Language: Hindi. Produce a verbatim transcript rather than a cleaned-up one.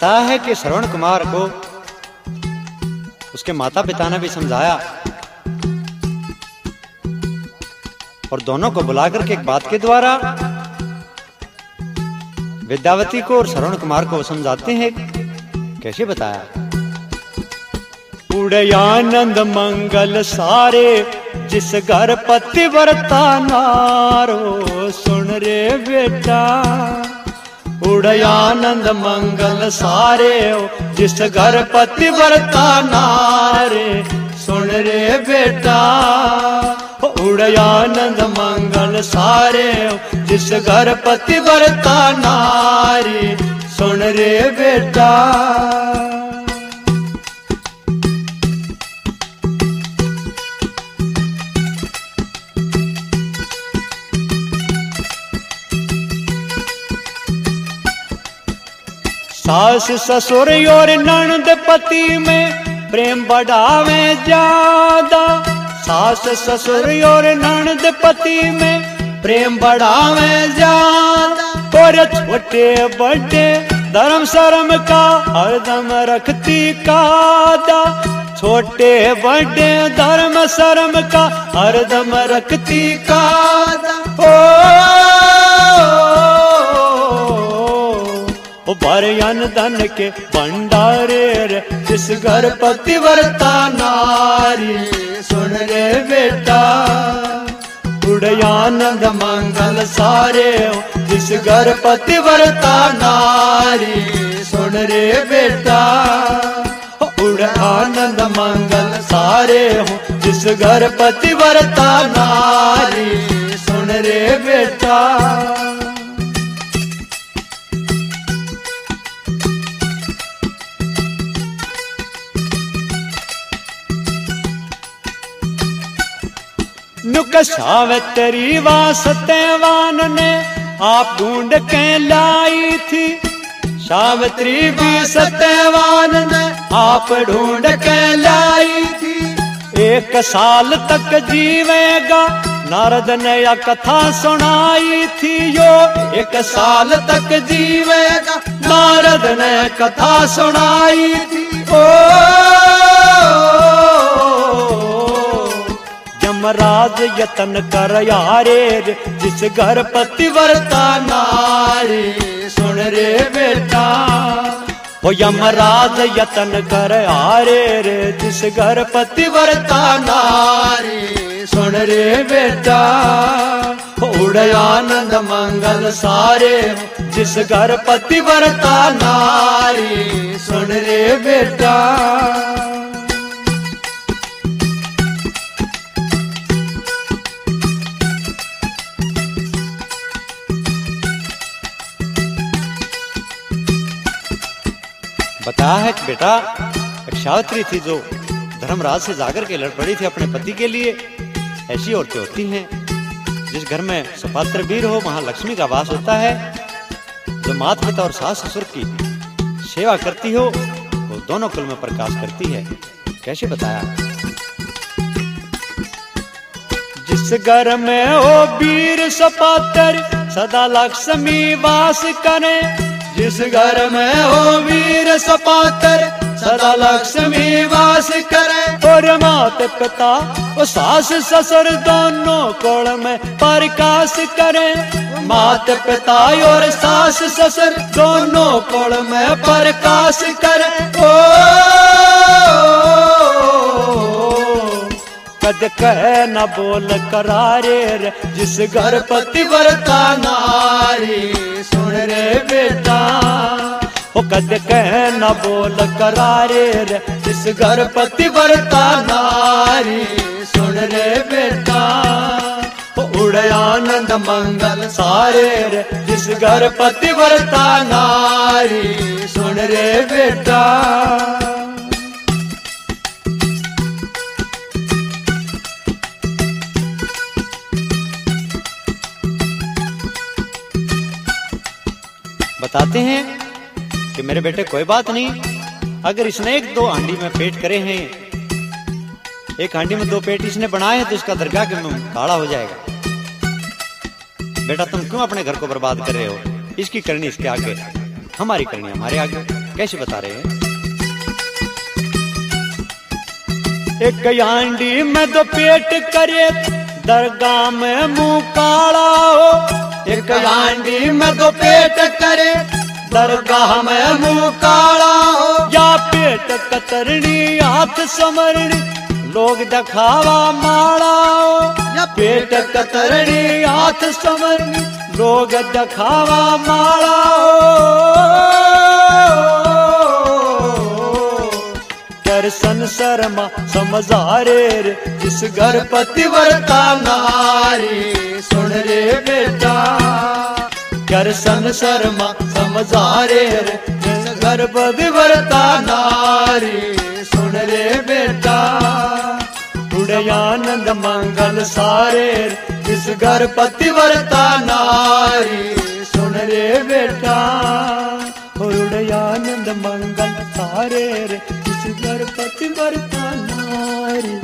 बताया है कि श्रवण कुमार को उसके माता पिता ने भी समझाया और दोनों को बुलाकर के एक बात के द्वारा विद्यावती को और श्रवण कुमार को समझाते हैं। कैसे बताया? उड़े आनंद मंगल सारे जिस घर पतिव्रता नारो, सुन रे बेटा। उड़े आनंद मंगल सारे जिस घर पतिव्रता नारे, सुन रे बेटा। उड़े आनंद मंगल सारे जिस घर पतिव्रता नारी, सुन रे बेटा। सास ससुर और ननद पति में प्रेम बढ़ावे ज्यादा। सास ससुर और ननद पति में प्रेम बढ़ावे ज्यादा। और छोटे बड़े धर्म शर्म का हरदम रखती कादा। छोटे बड़े धर्म शर्म का हरदम रखती कादा। ओ भरयन धन के भंडारे रे जिस घर पतिव्रता नारी, सुन रे बेटा। उड़े आनंद मंगल सारे जिस घर पतिव्रता नारी, सुन रे बेटा। उड़े आनंद मंगल सारे जिस घर पतिव्रता नारी, सुन रे बेटा। नुक सावित्री वा सत्यवान ने आप ढूंढ के लाई थी। सावित्री भी सत्यवान ने आप ढूंढ के लाई थी। एक साल तक जीवेगा नारद ने यह कथा सुनाई थी। यो एक साल तक जीवेगा नारद ने कथा सुनाई थी। ओ यमराज यतन कर यारे जिस घर पतिव्रता नारी, सुन रे बेटा। ओ यमराज यतन कर यारे रे जिस घर पतिव्रता नारी, सुन रे बेटा। उड़े आनंद मंगल सारे जिस घर पतिव्रता नारी, सुन रे बेटा। बताया है कि बेटा एक सावित्री थी जो धर्मराज से जाकर के लड़ पड़ी थी अपने पति के लिए। ऐसी औरतें होती हैं जिस घर में सुपात्र वीर हो वहां लक्ष्मी का वास होता है। जो माता पिता और सास ससुर की सेवा करती हो वो दोनों कुल में प्रकाश करती है। कैसे बताया? जिस घर में हो वीर सुपात्र सदा लक्ष्मी वास करे। जिस घर में हो वीर सुपात्र सदा लक्ष्मी वास करे। और माता पिता और सास ससुर दोनों कोल में प्रकाश करे। माता पिता और सास ससुर दोनों कोल में प्रकाश करे। ओ कद कह न बोल करारे रे जिस घर पतिव्रता नारी, सुन रे बेटा। ओ कद कह न बोल करारे रे जिस घर पतिव्रता नारी, सुन रे बेटा। ओ उड़े आनंद मंगल सारे रे जिस घर पतिव्रता नारी, सुन रे बेटा। बताते हैं कि मेरे बेटे कोई बात नहीं, अगर इसने एक दो हांडी में पेट करे हैं, एक हांडी में दो पेट इसने बनाए हैं तो इसका दरगाह के मुंह काला हो जाएगा। बेटा तुम क्यों अपने घर को बर्बाद कर रहे हो? इसकी करनी इसके आगे, हमारी करनी हमारे आगे। कैसे बता रहे हैं? एक आंडी में दो पेट करे, दरगाह में मुंह काला हो। एक आंडी में दो पेट करे, दरगाह में मुंह काला हो। या पेट कतरनी आंख समरनी, लोग दिखावा माड़ा हो। या पेट कतरनी आंख समरनी, लोग दिखावा माड़ा हो। दर्शन शर्मा समझारे रे, जिस घर पतिव्रता नारी। सुन रे बेटा दर्शन शर्मा समझारे रे, जिस घर पतिव्रता नारी। सुन रे बेटा उड़े आनंद मंगल सारे रे, जिस घर पतिव्रता नारी। सुन रे बेटा उड़े आनंद मंगल सारे रे, जिस घर पतिव्रता नारी।